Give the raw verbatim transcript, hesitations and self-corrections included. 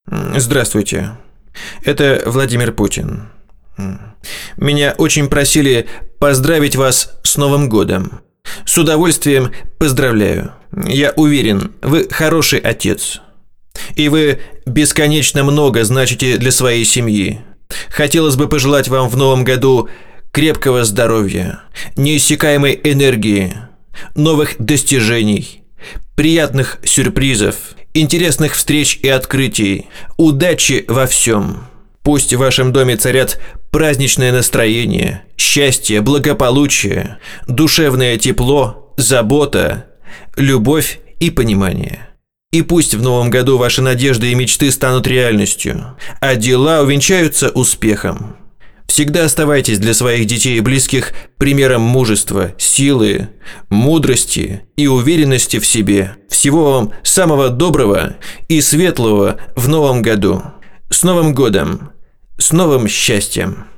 Здравствуйте. Это Владимир Путин. Меня очень просили поздравить вас с Новым годом. С удовольствием поздравляю. Я уверен, вы хороший отец. И вы бесконечно много значите для своей семьи. Хотелось бы пожелать вам в Новом году крепкого здоровья, неиссякаемой энергии, новых достижений, приятных сюрпризов, интересных встреч и открытий, удачи во всем. Пусть в вашем доме царят праздничное настроение, счастье, благополучие, душевное тепло, забота, любовь и понимание. И пусть в новом году ваши надежды и мечты станут реальностью, а дела увенчаются успехом. Всегда оставайтесь для своих детей и близких примером мужества, силы, мудрости и уверенности в себе. Всего вам самого доброго и светлого в новом году. С Новым годом! С новым счастьем!